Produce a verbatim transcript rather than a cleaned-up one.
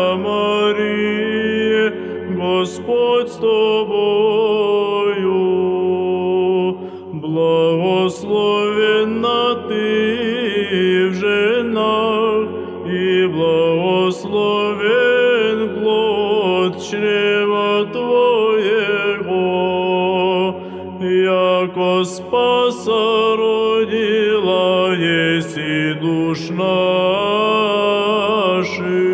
Мария, Господь с тобою, благословенна ты в женах, и благословен плод чрева Твоего, яко Спаса родила еси душ наших.